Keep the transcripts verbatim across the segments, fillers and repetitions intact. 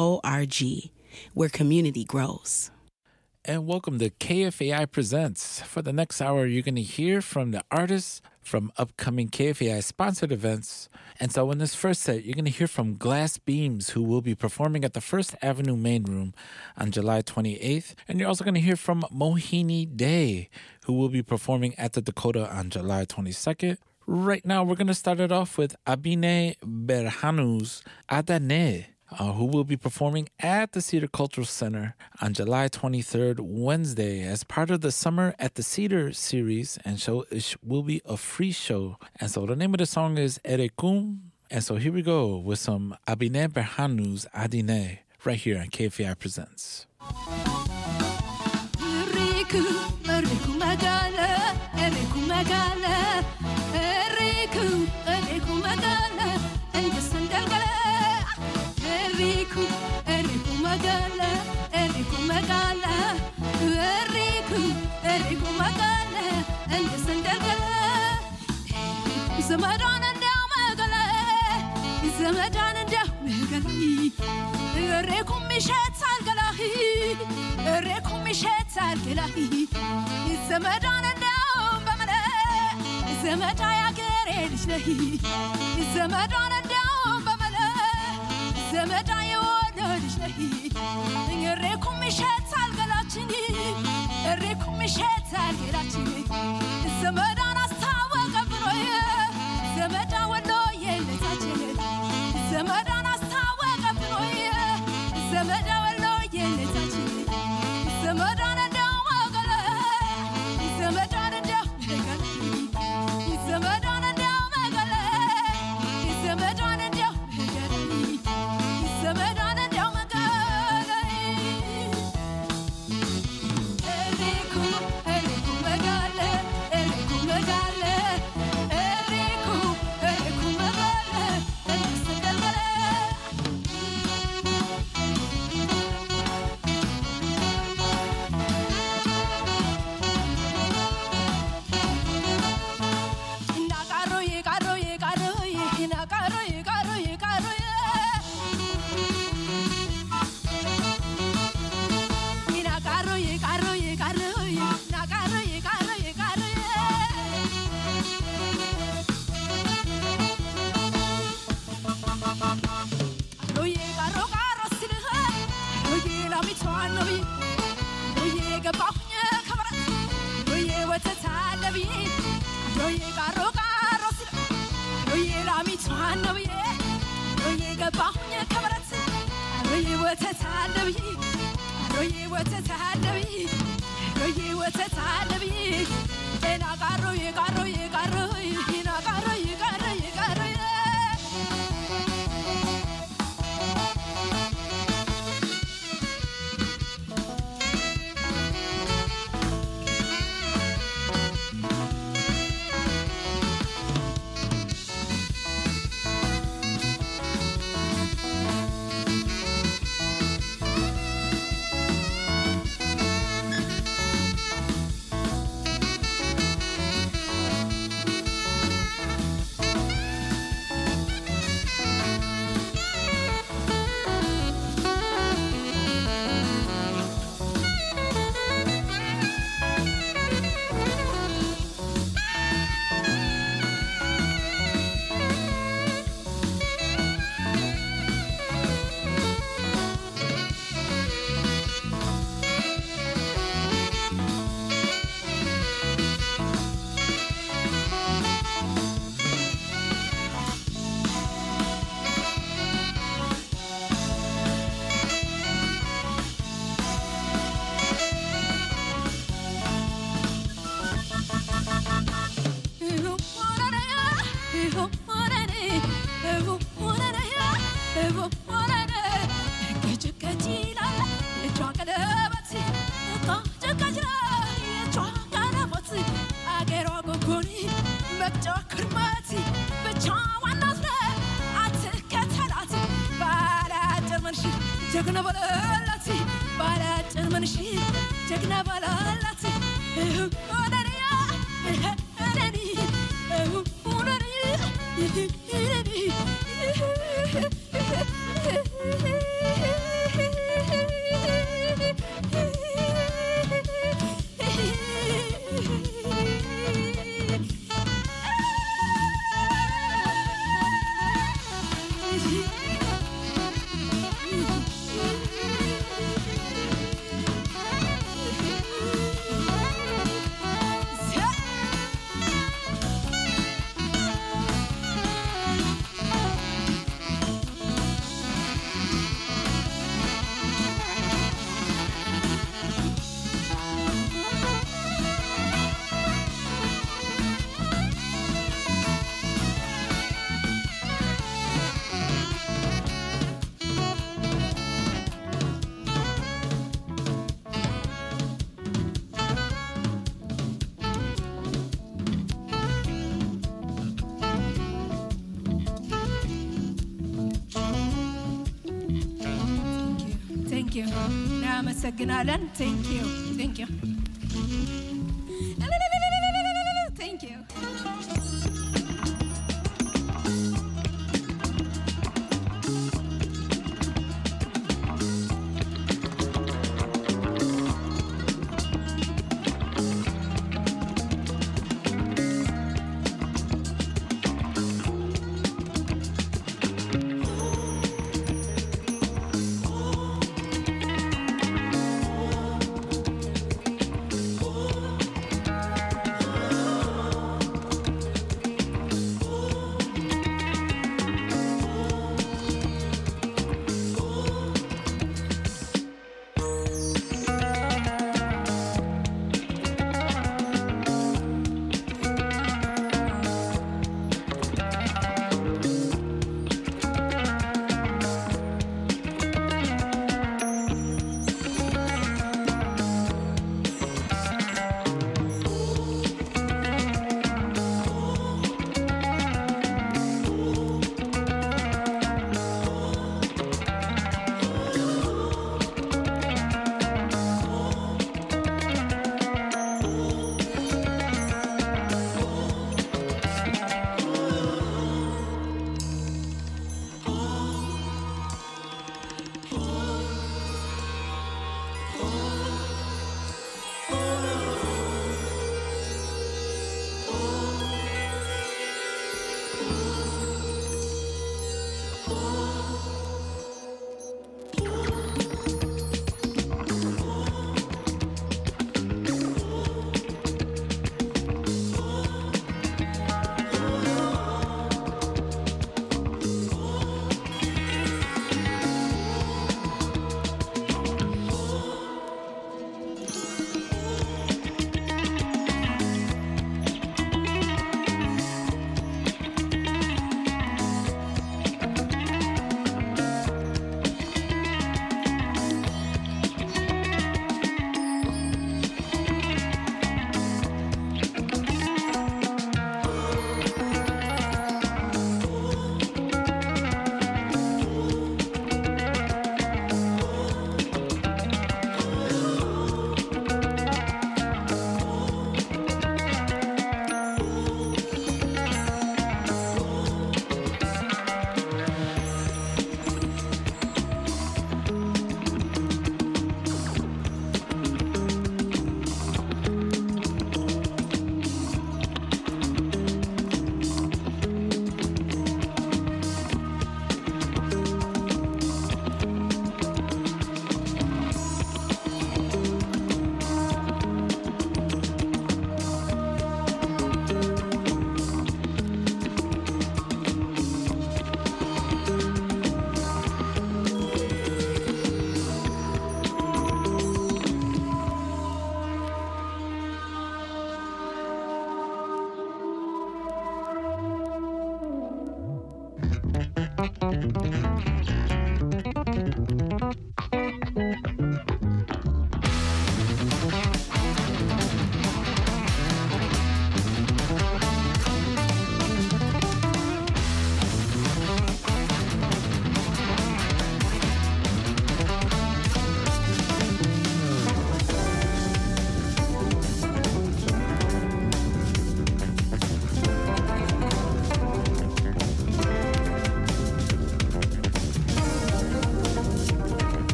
org, where community grows. And welcome to K F A I Presents. For the next hour, you're going to hear from the artists from upcoming K F A I-sponsored events. And so in this first set, you're going to hear from Glass Beams, who will be performing at the First Avenue Main Room on July twenty-eighth. And you're also going to hear from Mohini Day, who will be performing at the Dakota on July twenty-second. Right now, we're going to start it off with Abine Berhanu's Adane, Uh, who will be performing at the Cedar Cultural Center on July twenty-third, Wednesday, as part of the Summer at the Cedar series, and show it will be a free show. And so the name of the song is Erekum. And so here we go with some Abine Berhanu's Adine right here on K F A I Presents. Eriku, Eriku Magala, Eriku Magala, Eriku, Eriku Magala, and the Sandalgala. Eriku, Eriku Magala, Eriku Magala, Eriku, Eriku Magala, and the Sandalgala. Zamadan and down Magala, Zamadan and down Magali, Eriku Mishat Salgalahi, Eriku Mishat Salgalahi, Zamadan and down Bamala, Zamataya Gerelish, Zamadan and down Bamala. زمداي ولدش لهي يريكم مشات القلاتني يريكم مشات القلاتني زمدان استاوى قبرويا زمدا ولو يلتاجني زمدان استاوى قبرويا زمدا ولو يلتاجني زمدان داو قلا زمدان داو قلا زمدان داو قلا زمدان داو Zamadan and Damagali. Eriku, Eriku Magale, Eriku Magale, Eriku, Eriku Magale, and Sandalgale. Nagaroye, garoye, garoye, nagaroye, garoye, garoye. Garoye, garoye, garoye, na garoye, garoye, garoye. Garoye, garo, garo, silha. Garoye, la mitwan nabi. Garoye, gabahnya kamera. Garoye, watata nabi. Garoye, garo, garo, silha. Garoye, la mitwan nabi. Garoye, gabahnya kamera. Garoye, watata nabi. Roye watatahallabi, roye watatahallabi, ena garoye garoye garoye, ena garoye garoye garoye. Jagna balati, balati manshi, jagna balati, onania, onani, onani, onani. Thank you. እናመሰግናለን. Thank you. Thank you. Thank you. Oh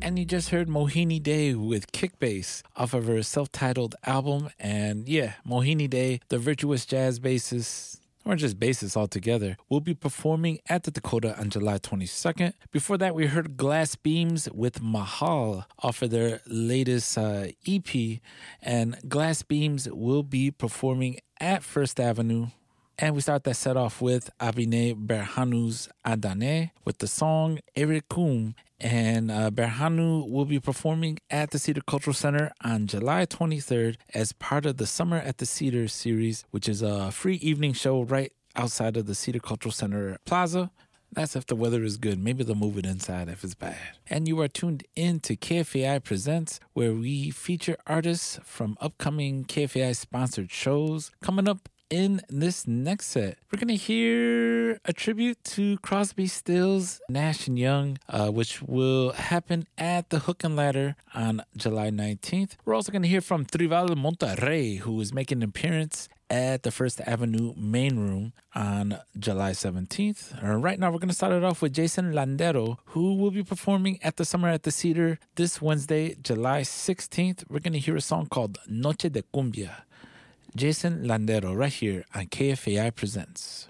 And you just heard Mohini Day with Kick Bass off of her self-titled album. And yeah, Mohini Day, the virtuous jazz bassist, or just bassist altogether, will be performing at the Dakota on July twenty-second. Before that, we heard Glass Beams with Mahal off of their latest uh, E P. And Glass Beams will be performing at First Avenue. And we start that set off with Abine Berhanu's Adane with the song Erekum. And uh, Berhanu will be performing at the Cedar Cultural Center on July twenty-third as part of the Summer at the Cedar series, which is a free evening show right outside of the Cedar Cultural Center Plaza. That's if the weather is good. Maybe they'll move it inside if it's bad. And you are tuned in to K F A I Presents, where we feature artists from upcoming K F A I-sponsored shows. Coming up in this next set, we're going to hear a tribute to Crosby, Stills, Nash and Young, uh, which will happen at the Hook and Ladder on July nineteenth. We're also going to hear from Tribal Monterrey, who is making an appearance at the First Avenue Main Room on July seventeenth. Uh, right now, we're going to start it off with Jason Landero, who will be performing at the Summer at the Cedar this Wednesday, July sixteenth. We're going to hear a song called Noche de Cumbia. Jason Landero, right here on K F A I Presents.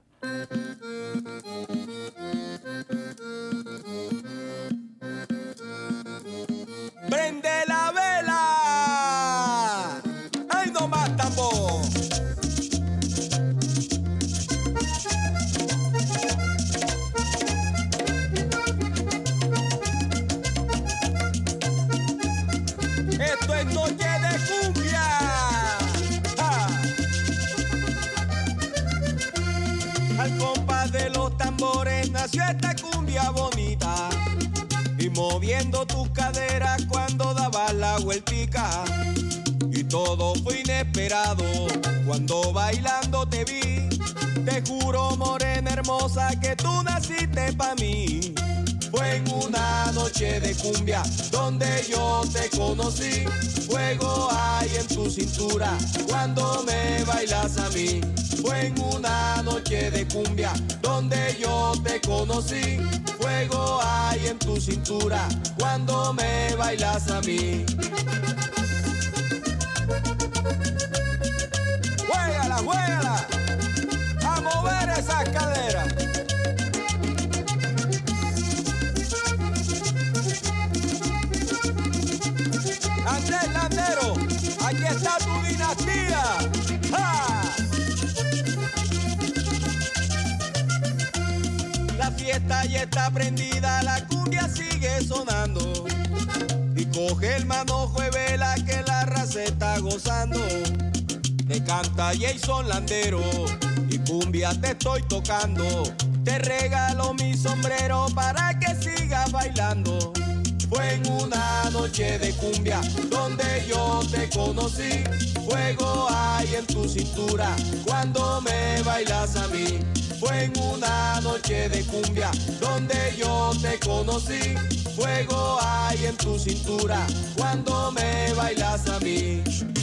Prende la vela, ay no más tambor. Esto es noche de cumbia. Al compás de los tambores nació esta cumbia bonita, y moviendo tus caderas cuando dabas la vueltica, y todo fue inesperado cuando bailando te vi. Te juro, morena hermosa, que tú naciste pa' mí. Fue en una noche de cumbia donde yo te conocí. Fuego hay en tu cintura cuando me bailas a mí. Fue en una noche de cumbia donde yo te conocí. Fuego hay en tu cintura cuando me bailas a mí. Juégala, juégala, a mover esas caderas. Andrés Landero, aquí está tu dinastía. ¡Ja! La fiesta ya está prendida, la cumbia sigue sonando, y coge el manojo de vela que la raza está gozando. Te canta Jason Landero y cumbia te estoy tocando. Te regalo mi sombrero para que sigas bailando. Fue en una noche de cumbia donde yo te conocí. Fuego hay en tu cintura cuando me bailas a mí. Fue en una noche de cumbia donde yo te conocí. Fuego hay en tu cintura cuando me bailas a mí.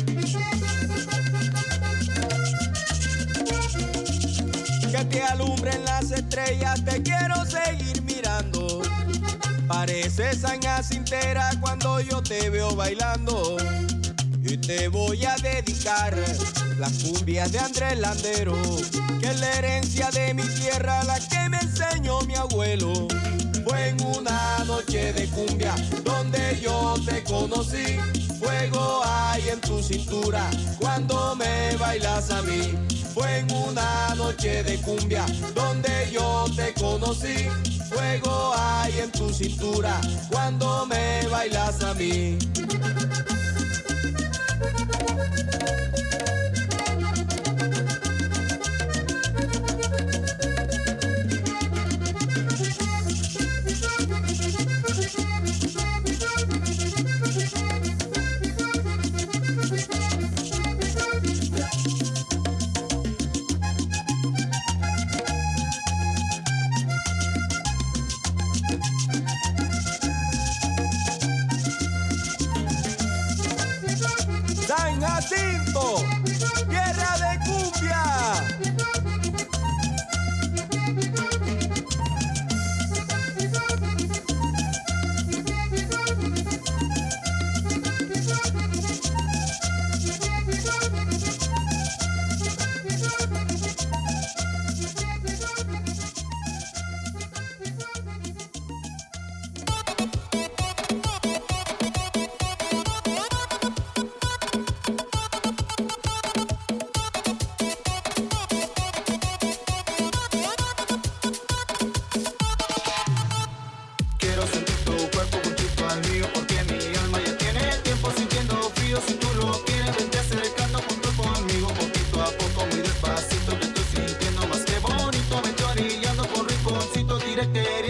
Que te alumbren las estrellas, te quiero seguir mirando. Pareces San Jacintera cuando yo te veo bailando. Y te voy a dedicar las cumbias de Andrés Landero, que es la herencia de mi tierra, la que me enseñó mi abuelo. Fue en una noche de cumbia donde yo te conocí. Fuego hay en tu cintura cuando me bailas a mí. Fue en una noche de cumbia donde yo te conocí. Fuego hay en tu cintura cuando me bailas a mí. San Jacinto,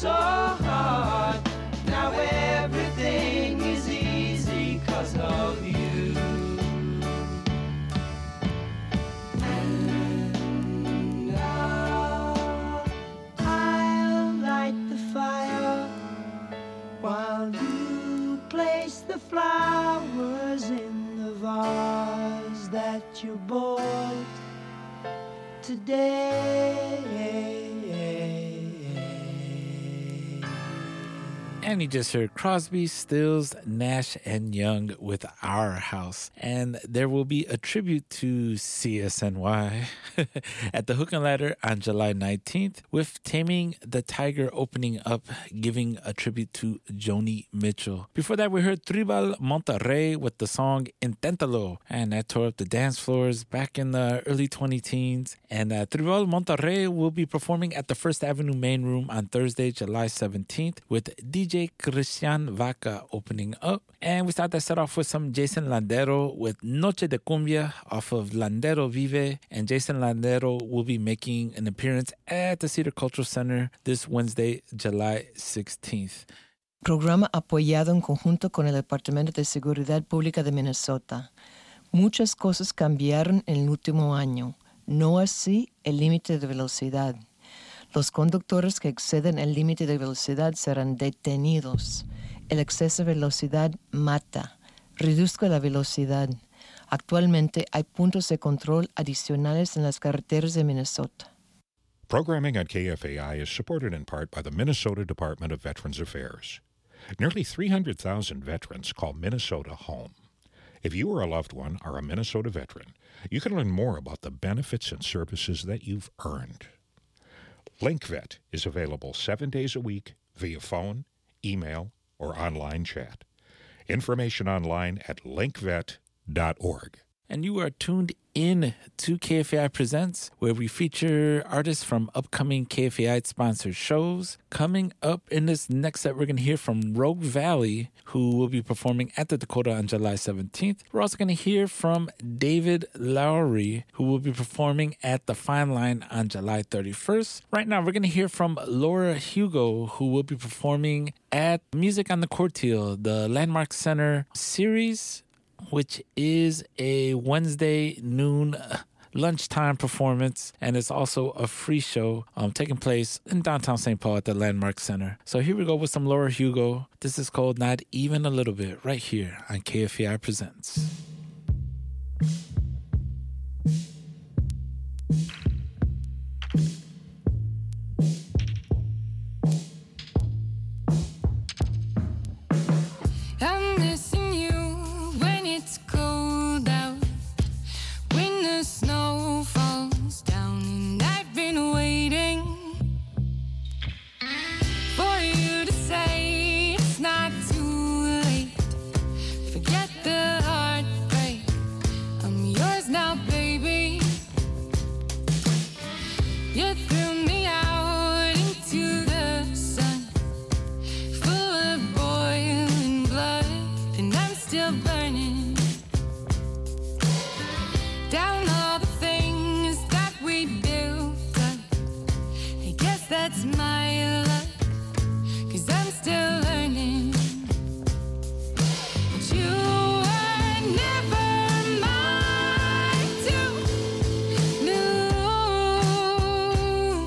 so hard. Now everything is easy 'cause of you. And now I'll light the fire while you place the flowers in the vase that you bought today. And you just heard Crosby, Stills, Nash, and Young with Our House. And there will be a tribute to C S N Y at the Hook and Ladder on July nineteenth, with Taming the Tiger opening up, giving a tribute to Joni Mitchell. Before that, we heard Tribal Monterrey with the song Inténtalo, and that tore up the dance floors back in the early twenty teens. And uh, Tribal Monterrey will be performing at the First Avenue Main Room on Thursday, July seventeenth, with D J Christian Vaca opening up. And we started that set off with some Jason Landero with Noche de Cumbia off of Landero Vive. And Jason Landero will be making an appearance at the Cedar Cultural Center this Wednesday, July sixteenth. Programa apoyado en conjunto con el Departamento de Seguridad Pública de Minnesota. Muchas cosas cambiaron en el último año, no así el límite de velocidad. Los conductores que exceden el límite de velocidad serán detenidos. El exceso de velocidad mata. Reduzca la velocidad. Actualmente hay puntos de control adicionales en las carreteras de Minnesota. Programming on K F A I is supported in part by the Minnesota Department of Veterans Affairs. Nearly three hundred thousand veterans call Minnesota home. If you or a loved one are a Minnesota veteran, you can learn more about the benefits and services that you've earned. LinkVet is available seven days a week via phone, email, or online chat. Information online at link vet dot org. And you are tuned in to K F A I Presents, where we feature artists from upcoming K F A I-sponsored shows. Coming up in this next set, we're going to hear from Rogue Valley, who will be performing at the Dakota on July seventeenth. We're also going to hear from David Lowry, who will be performing at the Fine Line on July thirty-first. Right now, we're going to hear from Laura Hugo, who will be performing at Music on the Courtiel, the Landmark Center series, which is a Wednesday noon lunchtime performance, and it's also a free show um, taking place in downtown Saint Paul at the Landmark Center. So here we go with some Laura Hugo. This is called Not Even a Little Bit, right here on K F A I Presents. I'm missing you when it's cold out, when the snow falls down, and I've been waiting for you to say it's not too late. Forget the heartbreak, I'm yours now, baby. You threw me out into the sun, full of boiling blood, and I'm still burning down all the things that we built up. I guess that's my luck, 'cause I'm still learning. But you were never mine to lose.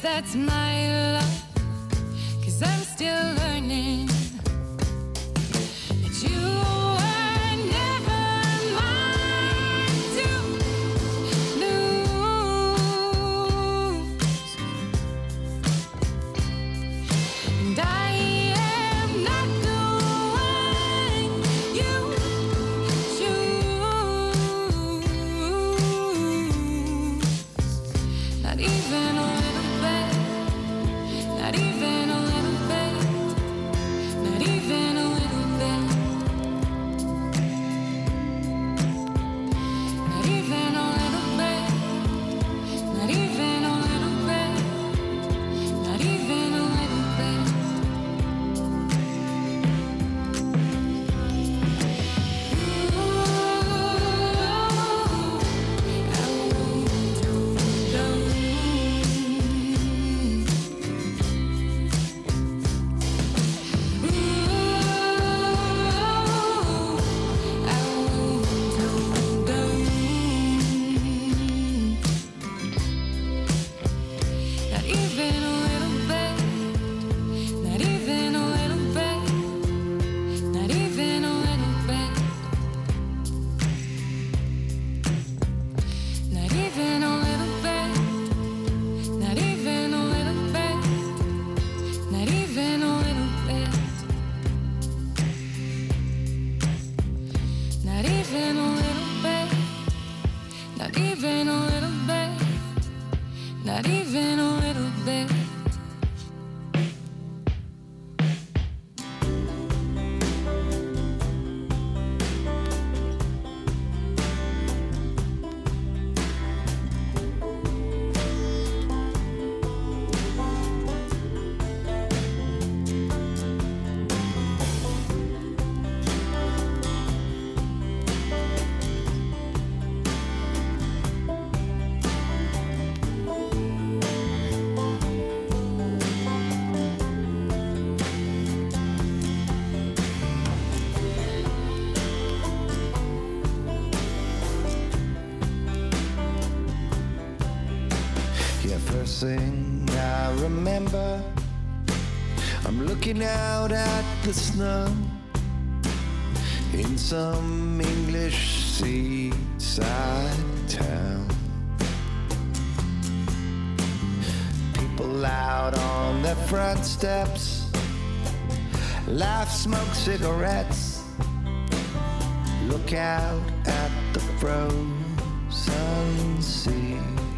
that's my luck, 'cause I'm still learning that you were never mine to lose. And I am not the one you choose. Not even a little bit. Not even a little bit. Not even a little bit. Not even a little bit. Not even a little bit. Not even a little bit. Not even a little bit. Not even a little bit. Not even a little bit. Not even a little bit. Not even a little bit. Not even a little bit. Not even a little bit. Not even a little bit. Not even a little bit. Yeah, first thing I remember, I'm looking out at the snow in some English seaside town. People out on their front steps, laugh, smoke cigarettes, look out at the frozen sea.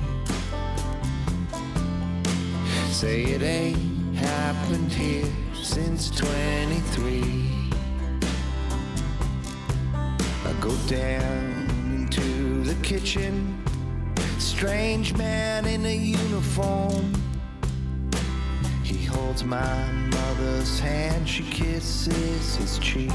Say it ain't happened here since twenty-three. I go down into the kitchen, strange man in a uniform. He holds my mother's hand, she kisses his cheek.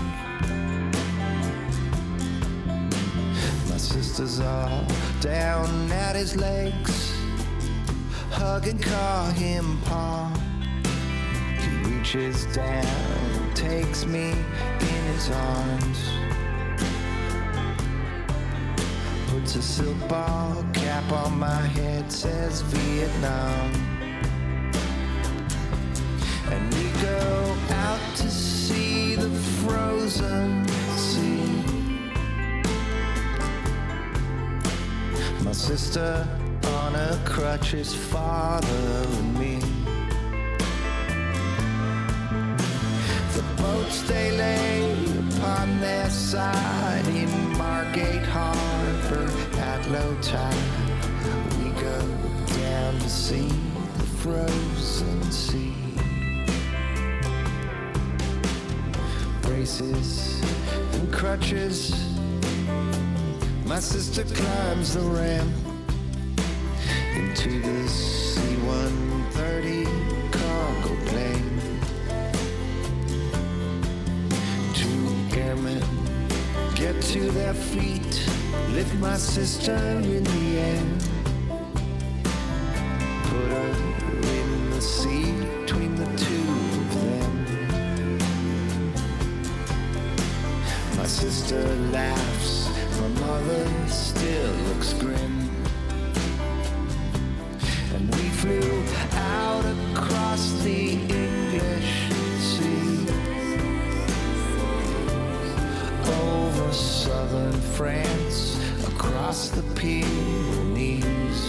My sisters are down at his legs, hug and call him Pa. He reaches down, takes me in his arms, puts a silk ball cap on my head, says Vietnam. And we go out to see the frozen sea. My sister on her crutches, father and me. The boats they lay upon their side in Margate Harbor at low tide. We go down to see the frozen sea. Braces and crutches, my sister climbs the ramp into the C one thirty cargo plane. Two airmen get to their feet, lift my sister in the air, put her in the seat between the two of them. My sister laughs, my mother still looks grim. And we flew out France, across the Pyrenees,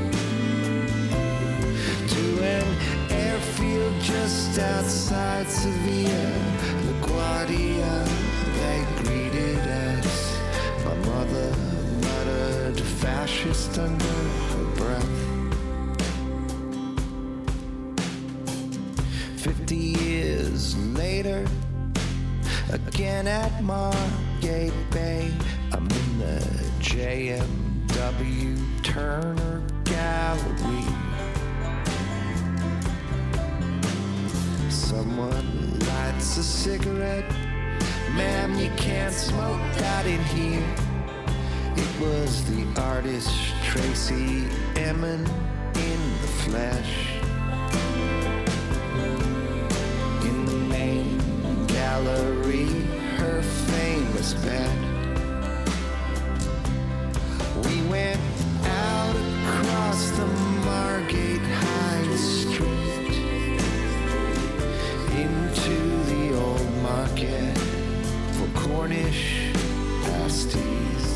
to an airfield just outside Sevilla, LaGuardia, they greeted us. My mother muttered fascist under her breath. Fifty years later, again at Margate Bay, I'm in the J M W Turner Gallery. Someone lights a cigarette. Ma'am, you can't smoke that in here. It was the artist Tracy Emin in the flesh. In the main gallery, her famous bed. We went out across the Margate High Street into the old market for Cornish pasties.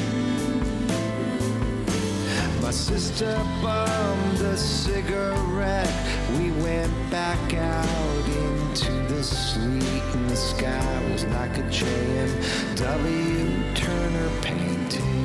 My sister bummed a cigarette. We went back out into the street, and the sky was like a J M W Turner painting.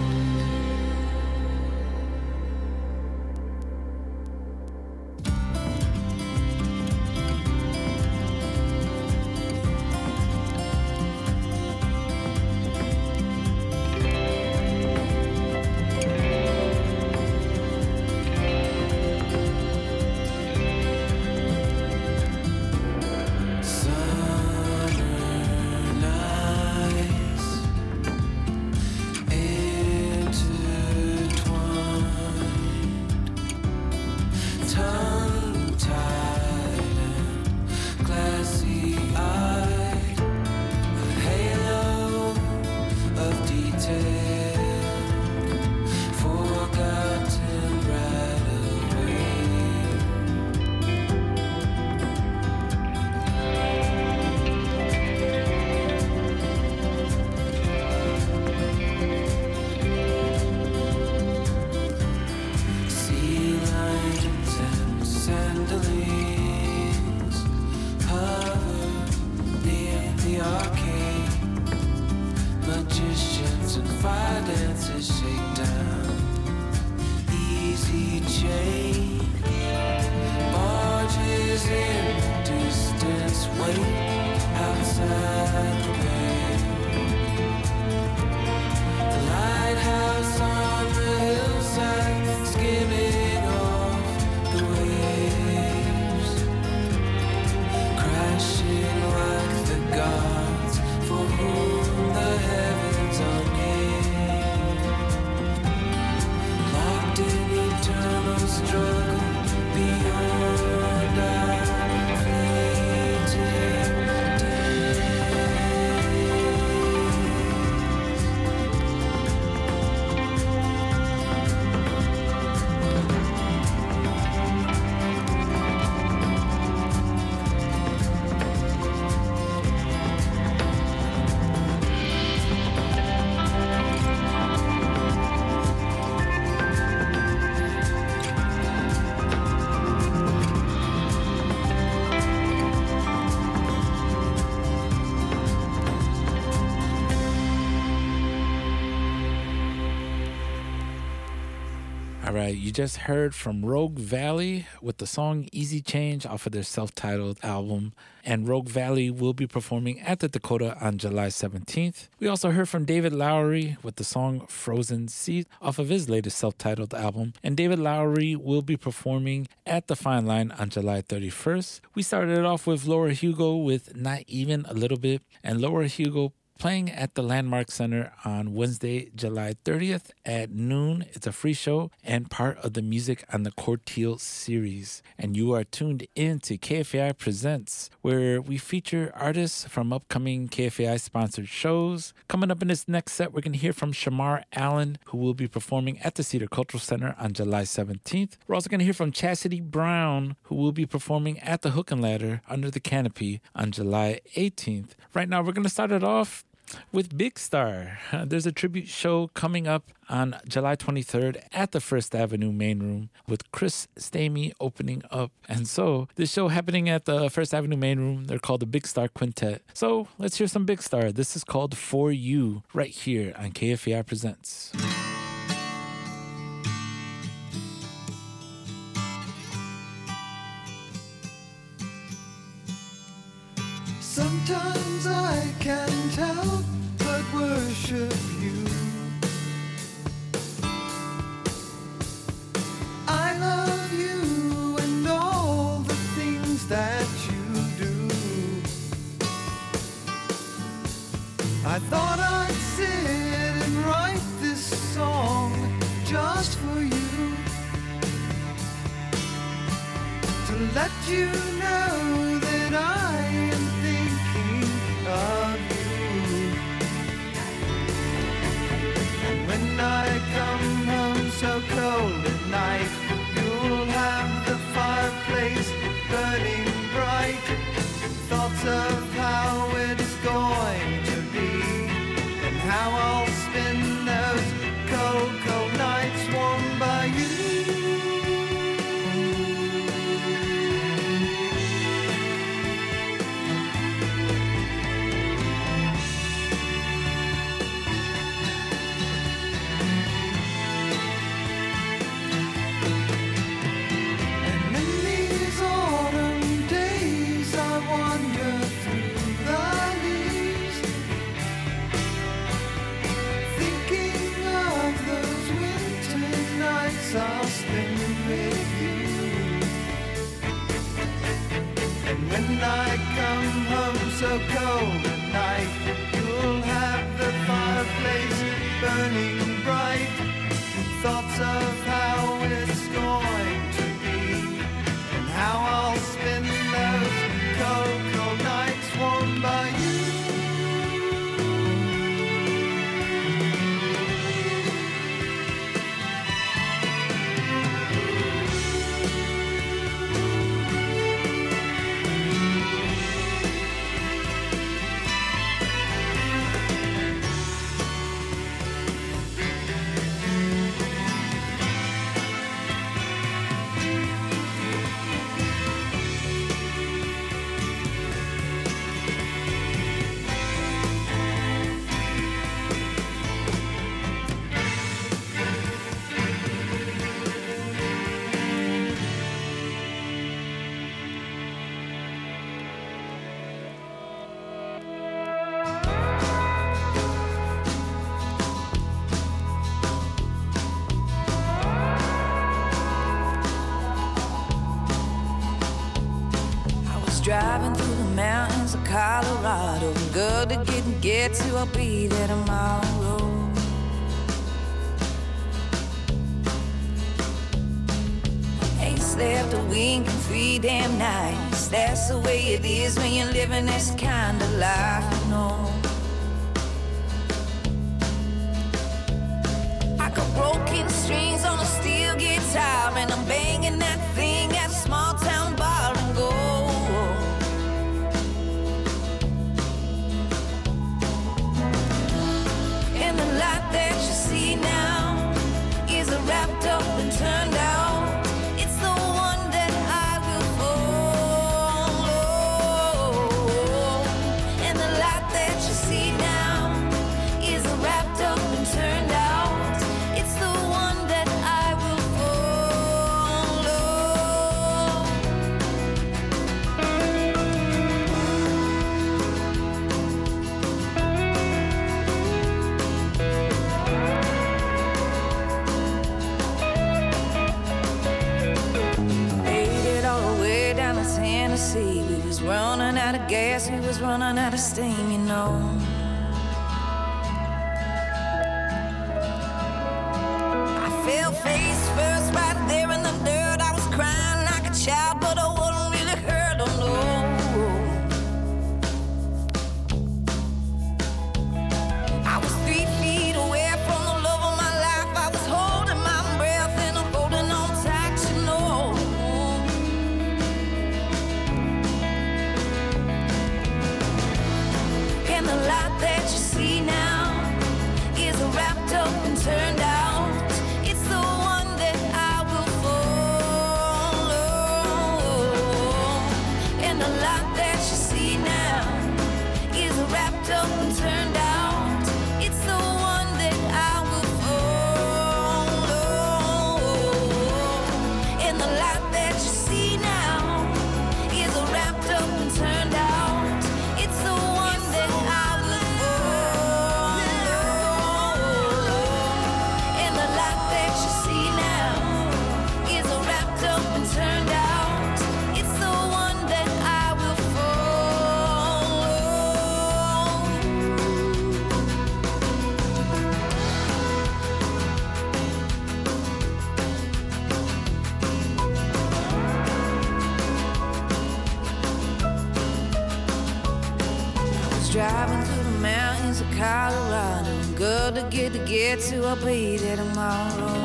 All right, you just heard from Rogue Valley with the song Easy Change off of their self-titled album. And Rogue Valley will be performing at the Dakota on July seventeenth. We also heard from David Lowery with the song Frozen Seas off of his latest self-titled album. And David Lowery will be performing at the Fine Line on July thirty-first. We started it off with Laura Hugo with Not Even a Little Bit. And Laura Hugo playing at the Landmark Center on Wednesday, July thirtieth at noon. It's a free show and part of the Music on the Corteil series. And you are tuned in to K F A I Presents, where we feature artists from upcoming K F A I-sponsored shows. Coming up in this next set, we're going to hear from Shamar Allen, who will be performing at the Cedar Cultural Center on July seventeenth. We're also going to hear from Chastity Brown, who will be performing at the Hook and Ladder Under the Canopy on July eighteenth. Right now, we're going to start it off with Big Star. Uh, there's a tribute show coming up on July twenty-third at the First Avenue Main Room with Chris Stamey opening up. And so this show happening at the First Avenue Main Room, they're called the Big Star Quintet. So let's hear some Big Star. This is called For You right here on K F A I Presents. Sometimes I can't help but worship you. I love you and all the things that you do. I thought I'd sit and write this song just for you, to let you know that I am of you. And when I come home so cold at night, you'll have the fireplace burning bright. Thoughts of how it's going to be, and how I'll spend those cold, cold nights warmed by you. I'll spend with you. And when I come home so cold at night, you'll have the fireplace burning bright. Thoughts of how it's going to be, and how I'll spend those cold, cold nights warmed by you. Driving through the mountains of Colorado, good to get and get to, I'll be there tomorrow. Ain't slept a wink in three damn nights. That's the way it is when you're living this kind of life, you know. I got broken strings on a steel guitar, and I'm banging that thing at a small town bar and go. That you see now is a wrapped up and turned out. It's the one that I will follow. And the light that you see now is a wrapped up and turned out. It's the one that I will follow. Tennessee, we was running out of gas, we was running out of steam, you know. I fell face first right there in the dirt. I was crying like a child, but I wasn't really hurt, oh no. I was three feet away from the love of my life. I was holding my breath and I'm holding on tight, you know. And the light driving through the mountains of Colorado. Good to get to get to, I'll be there tomorrow.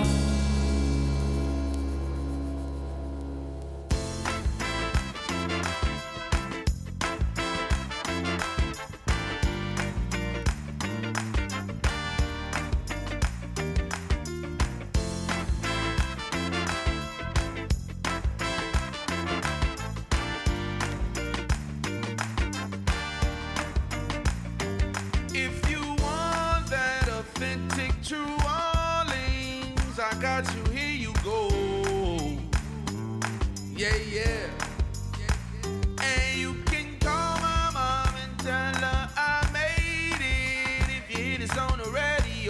If you want that authentic True Orleans, I got you, here you go. Yeah, yeah. And you can call my mom and tell her I made it if you hear this on the radio.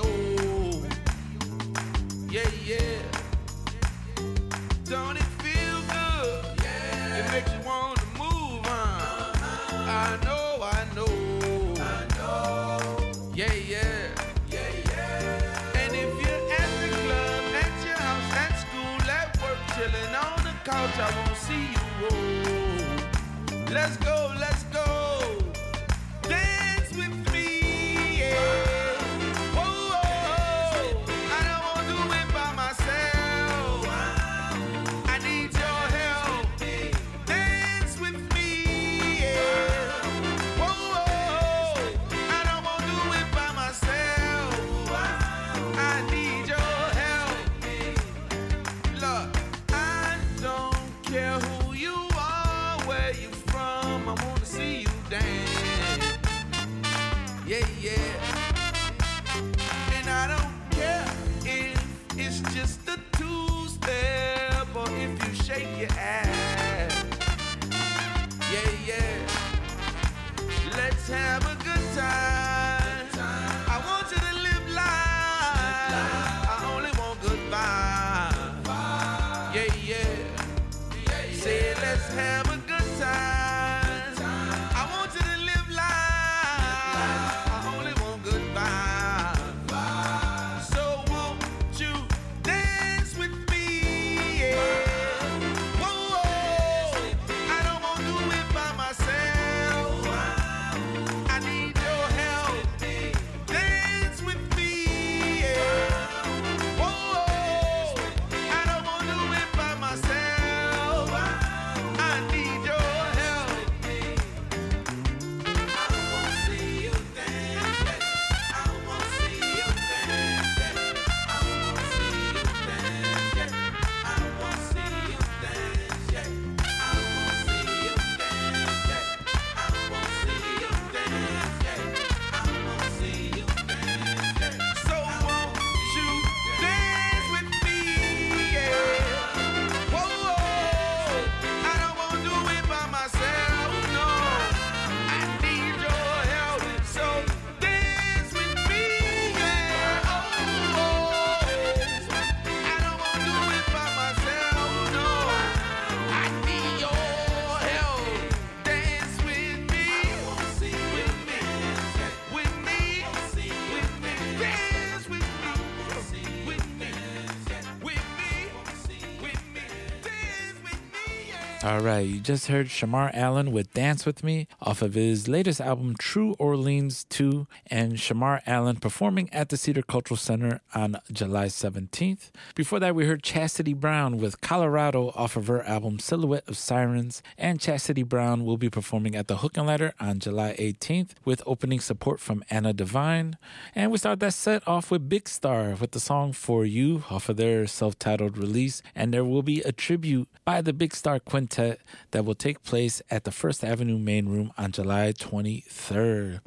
Yeah, yeah. Don't it feel good? Yeah. It makes you want to move on. I know, I know. Yeah, yeah, yeah, yeah. And if you're at the club, at your house, at school, at work, chilling on the couch, I won't see you roll. Let's go, let's go. Dance with me, yeah. Whoa, whoa. I don't want to do it by myself. I need your help. Dance with me, yeah. Whoa, whoa. I don't want to do it by myself. I need your help. Look, I don't care who you are, where you from. I want to see you dance. Yeah, yeah. And I don't care if it's just a two-step or if you shake your ass. Yeah, yeah. Let's have a good time. I want you to live life. I only want good vibes. Yeah, yeah. Say let's have a good time. I want you to live life. I only want good vibes. So won't you dance with me? Yeah. Whoa, whoa. I don't want to do it by myself. I need your help. Dance with me, yeah. Whoa, I don't want to do it by myself. I need your help. I want to see you dance. I want to see you dance. I want to see you dance. I want to see you dance. I want to see you dance. I want to see you dance. I want to see you dance. So won't you dance with me? Yeah. Whoa, I don't want to do it by myself. No, I need your help. So dance with me. Yeah. Oh, I don't want to do it by myself. No, I need your help. Dance with me. With me. With me. With me. Dance with me. With me. With me. With me. Dance with me. Yeah. All right, you just heard Shamar Allen with Dance With Me off of his latest album, True Orleans two, and Shamar Allen performing at the Cedar Cultural Center on July seventeenth. Before that, we heard Chastity Brown with Colorado off of her album, Silhouette of Sirens, and Chastity Brown will be performing at the Hook and Ladder on July eighteenth with opening support from Anna Devine. And we start that set off with Big Star with the song For You off of their self-titled release, and there will be a tribute by the Big Star Quintet that will take place at the First Avenue Main Room on July twenty-third.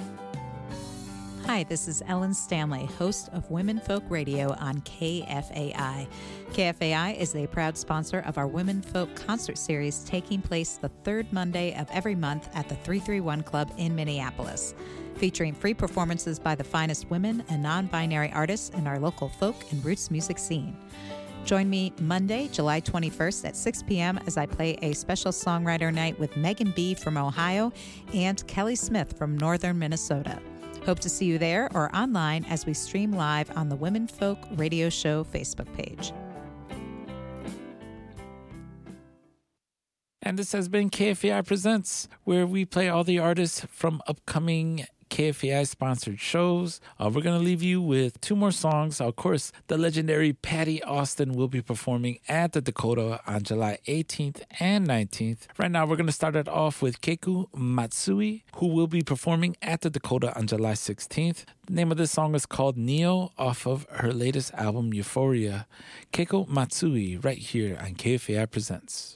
Hi, this is Ellen Stanley, host of Women Folk Radio on K F A I. K F A I is a proud sponsor of our Women Folk concert series taking place the third Monday of every month at the three thirty-one Club in Minneapolis, featuring free performances by the finest women and non-binary artists in our local folk and roots music scene. Join me Monday, July twenty-first at six p.m. as I play a special songwriter night with Megan B. from Ohio and Kelly Smith from northern Minnesota. Hope to see you there or online as we stream live on the Women Folk Radio Show Facebook page. And And this has been K F A I Presents, where we play all the artists from upcoming K F A I-sponsored shows. Uh, we're going to leave you with two more songs. Of course, the legendary Patty Austin will be performing at the Dakota on July eighteenth and nineteenth. Right now, we're going to start it off with Keiko Matsui, who will be performing at the Dakota on July sixteenth. The name of this song is called Neo, off of her latest album, Euphoria. Keiko Matsui, right here on K F A I Presents.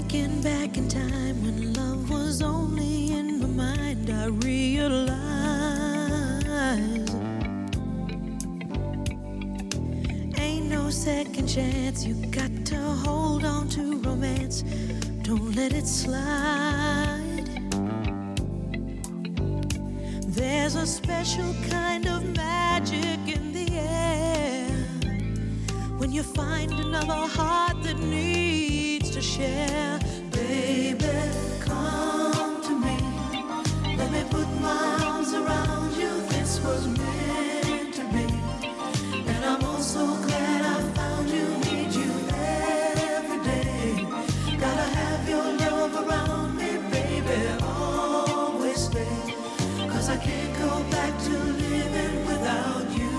Looking back in time when love was only in my mind, I realized ain't no second chance. You got to hold on to romance. Don't let it slide. There's a special kind of magic in the air when you find another heart that needs to share. Baby, come to me. Let me put my arms around you. This was meant to be. And I'm also glad I found you. Need you every day. Gotta have your love around me, baby. Always stay. Cause I can't go back to living without you.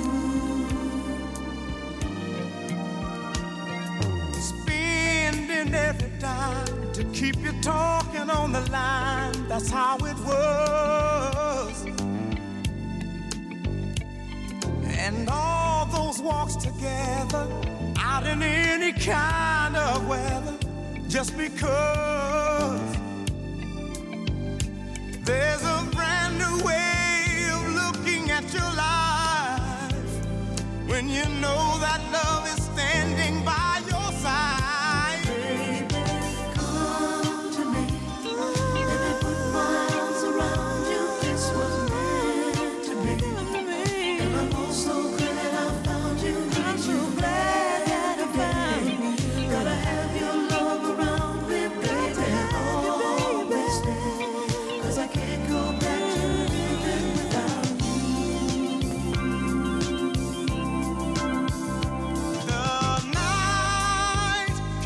Spending every dime to keep you talking on the line. That's how it was. And all those walks together out in any kind of weather, just because there's a brand new way of looking at your life when you know that